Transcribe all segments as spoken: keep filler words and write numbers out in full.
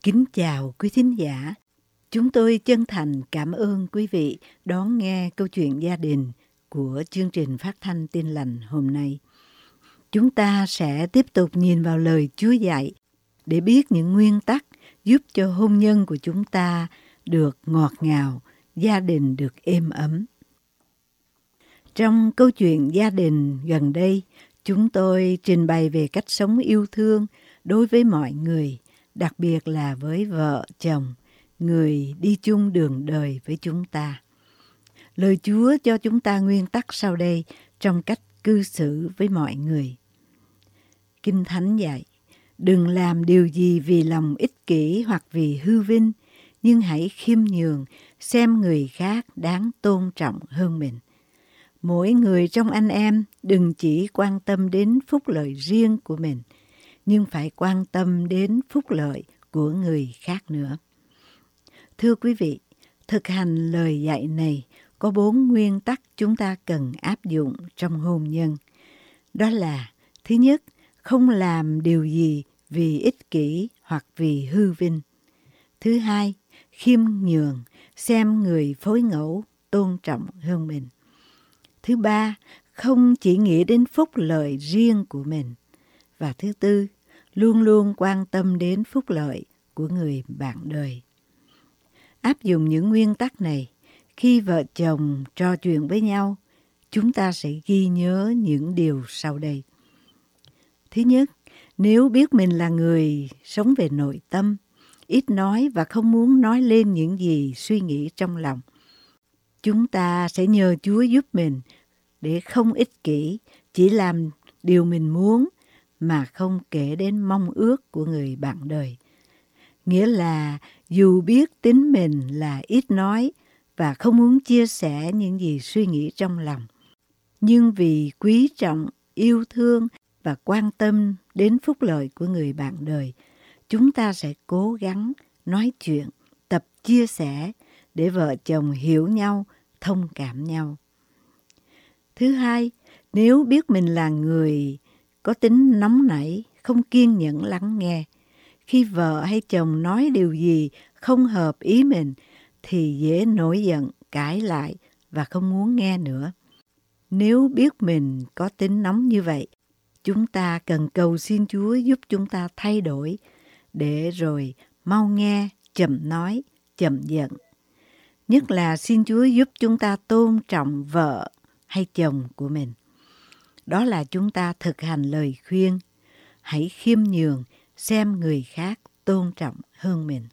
Kính chào quý thính giả. Chúng tôi chân thành cảm ơn quý vị đón nghe câu chuyện gia đình của chương trình phát thanh Tin Lành hôm nay. Chúng ta sẽ tiếp tục nhìn vào lời Chúa dạy để biết những nguyên tắc giúp cho hôn nhân của chúng ta được ngọt ngào, gia đình được êm ấm. Trong câu chuyện gia đình gần đây, chúng tôi trình bày về cách sống yêu thương đối với mọi người, đặc biệt là với vợ, chồng, người đi chung đường đời với chúng ta. Lời Chúa cho chúng ta nguyên tắc sau đây trong cách cư xử với mọi người. Kinh Thánh dạy, đừng làm điều gì vì lòng ích kỷ hoặc vì hư vinh, nhưng hãy khiêm nhường, xem người khác đáng tôn trọng hơn mình. Mỗi người trong anh em đừng chỉ quan tâm đến phúc lợi riêng của mình, nhưng phải quan tâm đến phúc lợi của người khác nữa. Thưa quý vị, thực hành lời dạy này có bốn nguyên tắc chúng ta cần áp dụng trong hôn nhân. Đó là, thứ nhất, không làm điều gì vì ích kỷ hoặc vì hư vinh. Thứ hai, khiêm nhường, xem người phối ngẫu tôn trọng hơn mình. Thứ ba, không chỉ nghĩ đến phúc lợi riêng của mình. Và thứ tư, luôn luôn quan tâm đến phúc lợi của người bạn đời. Áp dụng những nguyên tắc này, khi vợ chồng trò chuyện với nhau, chúng ta sẽ ghi nhớ những điều sau đây. Thứ nhất, nếu biết mình là người sống về nội tâm, ít nói và không muốn nói lên những gì suy nghĩ trong lòng, chúng ta sẽ nhờ Chúa giúp mình để không ích kỷ, chỉ làm điều mình muốn mà không kể đến mong ước của người bạn đời. Nghĩa là dù biết tính mình là ít nói và không muốn chia sẻ những gì suy nghĩ trong lòng, nhưng vì quý trọng, yêu thương và quan tâm đến phúc lợi của người bạn đời, chúng ta sẽ cố gắng nói chuyện, tập chia sẻ để vợ chồng hiểu nhau, thông cảm nhau. Thứ hai, nếu biết mình là người có tính nóng nảy, không kiên nhẫn lắng nghe, khi vợ hay chồng nói điều gì không hợp ý mình thì dễ nổi giận, cãi lại và không muốn nghe nữa. Nếu biết mình có tính nóng như vậy, chúng ta cần cầu xin Chúa giúp chúng ta thay đổi để rồi mau nghe, chậm nói, chậm giận. Nhất là xin Chúa giúp chúng ta tôn trọng vợ hay chồng của mình. Đó là chúng ta thực hành lời khuyên, hãy khiêm nhường, xem người khác tôn trọng hơn mình.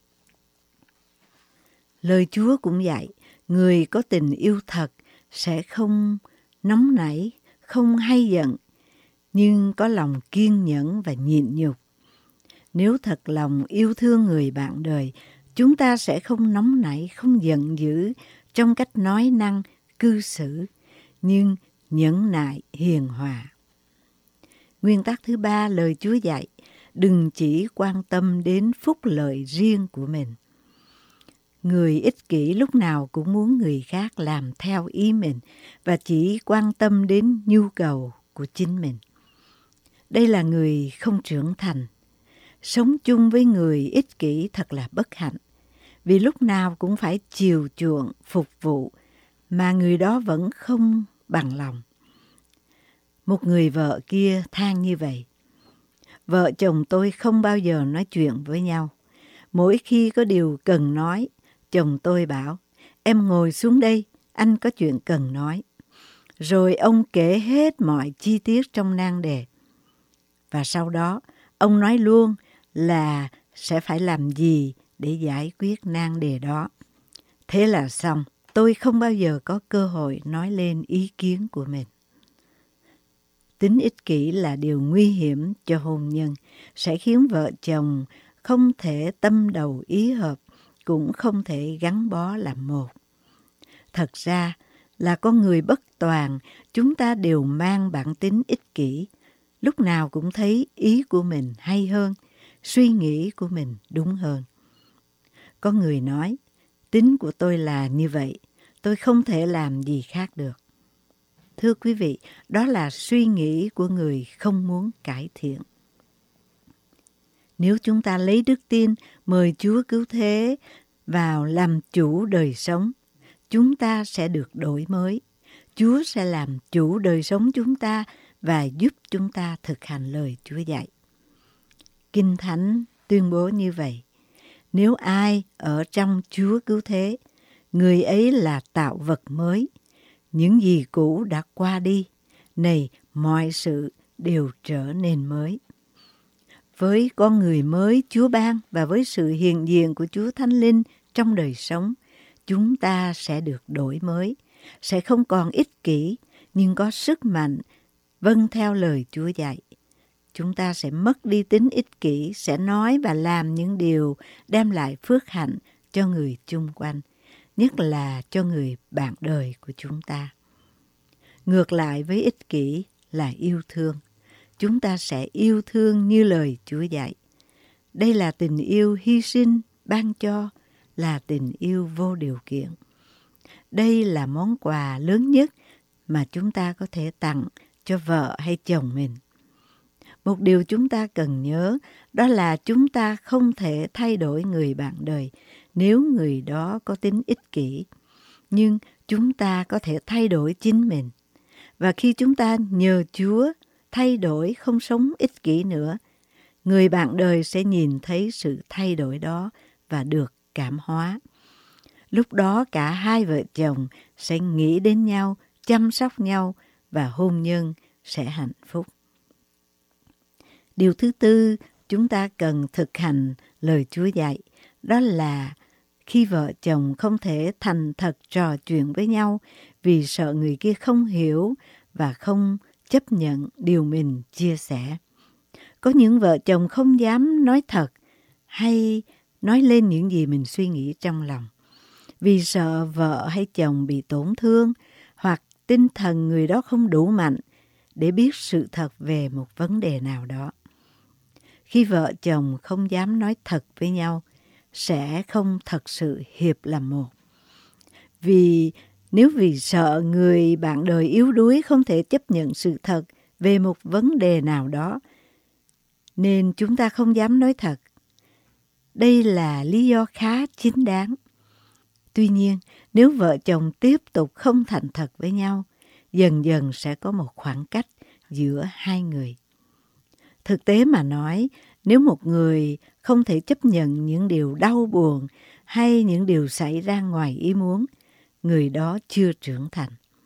Lời Chúa cũng dạy, người có tình yêu thật sẽ không nóng nảy, không hay giận, nhưng có lòng kiên nhẫn và nhịn nhục. Nếu thật lòng yêu thương người bạn đời, chúng ta sẽ không nóng nảy, không giận dữ trong cách nói năng, cư xử, nhưng nhẫn nại, hiền hòa. Nguyên tắc thứ ba, lời Chúa dạy, đừng chỉ quan tâm đến phúc lợi riêng của mình. Người ích kỷ lúc nào cũng muốn người khác làm theo ý mình và chỉ quan tâm đến nhu cầu của chính mình. Đây là người không trưởng thành. Sống chung với người ích kỷ thật là bất hạnh, vì lúc nào cũng phải chiều chuộng, phục vụ, mà người đó vẫn không bằng lòng. Một người vợ kia than như vậy: vợ chồng tôi không bao giờ nói chuyện với nhau. Mỗi khi có điều cần nói, chồng tôi bảo, em ngồi xuống đây, anh có chuyện cần nói. Rồi ông kể hết mọi chi tiết trong nan đề. Và sau đó, ông nói luôn là sẽ phải làm gì để giải quyết nan đề đó. Thế là xong, tôi không bao giờ có cơ hội nói lên ý kiến của mình. Tính ích kỷ là điều nguy hiểm cho hôn nhân, sẽ khiến vợ chồng không thể tâm đầu ý hợp, cũng không thể gắn bó làm một. Thật ra là con người bất toàn, chúng ta đều mang bản tính ích kỷ, lúc nào cũng thấy ý của mình hay hơn, suy nghĩ của mình đúng hơn. Có người nói, tính của tôi là như vậy, tôi không thể làm gì khác được. Thưa quý vị, đó là suy nghĩ của người không muốn cải thiện. Nếu chúng ta lấy đức tin mời Chúa Cứu Thế vào làm chủ đời sống, chúng ta sẽ được đổi mới. Chúa sẽ làm chủ đời sống chúng ta và giúp chúng ta thực hành lời Chúa dạy. Kinh Thánh tuyên bố như vậy: nếu ai ở trong Chúa Cứu Thế, người ấy là tạo vật mới. Những gì cũ đã qua đi, này mọi sự đều trở nên mới. Với con người mới Chúa ban và với sự hiện diện của Chúa Thánh Linh trong đời sống, chúng ta sẽ được đổi mới, sẽ không còn ích kỷ nhưng có sức mạnh vâng theo lời Chúa dạy. Chúng ta sẽ mất đi tính ích kỷ, sẽ nói và làm những điều đem lại phước hạnh cho người chung quanh, nhất là cho người bạn đời của chúng ta. Ngược lại với ích kỷ là yêu thương. Chúng ta sẽ yêu thương như lời Chúa dạy. Đây là tình yêu hy sinh, ban cho, là tình yêu vô điều kiện. Đây là món quà lớn nhất mà chúng ta có thể tặng cho vợ hay chồng mình. Một điều chúng ta cần nhớ đó là chúng ta không thể thay đổi người bạn đời nếu người đó có tính ích kỷ. Nhưng chúng ta có thể thay đổi chính mình. Và khi chúng ta nhờ Chúa thay đổi, không sống ích kỷ nữa, người bạn đời sẽ nhìn thấy sự thay đổi đó và được cảm hóa. Lúc đó cả hai vợ chồng sẽ nghĩ đến nhau, chăm sóc nhau và hôn nhân sẽ hạnh phúc. Điều thứ tư, chúng ta cần thực hành lời Chúa dạy, đó là khi vợ chồng không thể thành thật trò chuyện với nhau vì sợ người kia không hiểu và không chấp nhận điều mình chia sẻ. Có những vợ chồng không dám nói thật hay nói lên những gì mình suy nghĩ trong lòng, vì sợ vợ hay chồng bị tổn thương hoặc tinh thần người đó không đủ mạnh để biết sự thật về một vấn đề nào đó. Khi vợ chồng không dám nói thật với nhau, sẽ không thật sự hiệp làm một. Vì nếu vì sợ người bạn đời yếu đuối không thể chấp nhận sự thật về một vấn đề nào đó, nên chúng ta không dám nói thật. Đây là lý do khá chính đáng. Tuy nhiên, nếu vợ chồng tiếp tục không thành thật với nhau, dần dần sẽ có một khoảng cách giữa hai người. Thực tế mà nói, nếu một người không thể chấp nhận những điều đau buồn hay những điều xảy ra ngoài ý muốn, người đó chưa trưởng thành.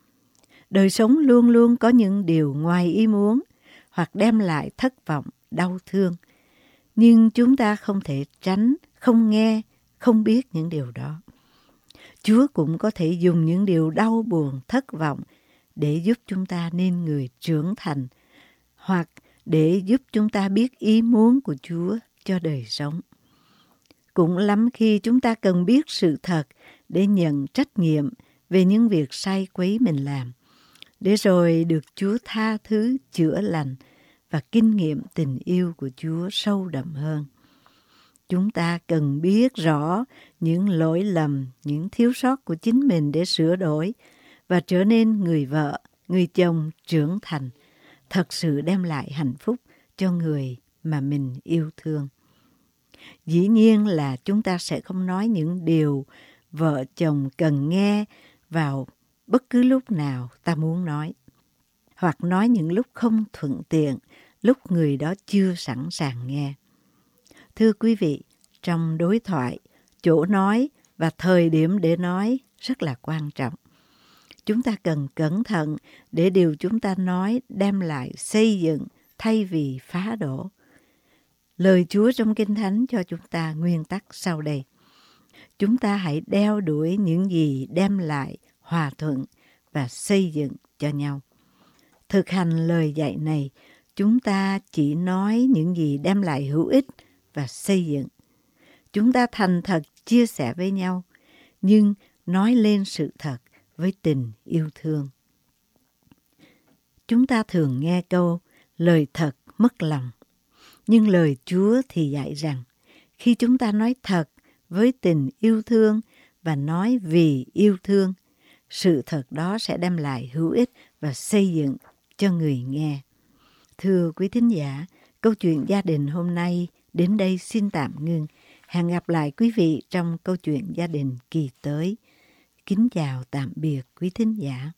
Đời sống luôn luôn có những điều ngoài ý muốn hoặc đem lại thất vọng, đau thương. Nhưng chúng ta không thể tránh, không nghe, không biết những điều đó. Chúa cũng có thể dùng những điều đau buồn, thất vọng để giúp chúng ta nên người trưởng thành, hoặc để giúp chúng ta biết ý muốn của Chúa cho đời sống. Cũng lắm khi chúng ta cần biết sự thật để nhận trách nhiệm về những việc sai quấy mình làm, để rồi được Chúa tha thứ, chữa lành và kinh nghiệm tình yêu của Chúa sâu đậm hơn. Chúng ta cần biết rõ những lỗi lầm, những thiếu sót của chính mình để sửa đổi và trở nên người vợ, người chồng trưởng thành, thật sự đem lại hạnh phúc cho người mà mình yêu thương. Dĩ nhiên là chúng ta sẽ không nói những điều vợ chồng cần nghe vào bất cứ lúc nào ta muốn nói, hoặc nói những lúc không thuận tiện, lúc người đó chưa sẵn sàng nghe. Thưa quý vị, trong đối thoại, chỗ nói và thời điểm để nói rất là quan trọng. Chúng ta cần cẩn thận để điều chúng ta nói đem lại xây dựng thay vì phá đổ. Lời Chúa trong Kinh Thánh cho chúng ta nguyên tắc sau đây. Chúng ta hãy đeo đuổi những gì đem lại hòa thuận và xây dựng cho nhau. Thực hành lời dạy này, chúng ta chỉ nói những gì đem lại hữu ích và xây dựng. Chúng ta thành thật chia sẻ với nhau, nhưng nói lên sự thật với tình yêu thương. Chúng ta thường nghe câu lời thật mất lòng, nhưng lời Chúa thì dạy rằng khi chúng ta nói thật với tình yêu thương và nói vì yêu thương, sự thật đó sẽ đem lại hữu ích và xây dựng cho người nghe. Thưa quý thính giả, câu chuyện gia đình hôm nay đến đây xin tạm ngưng. Hẹn gặp lại quý vị trong câu chuyện gia đình kỳ tới. Kính chào tạm biệt quý thính giả.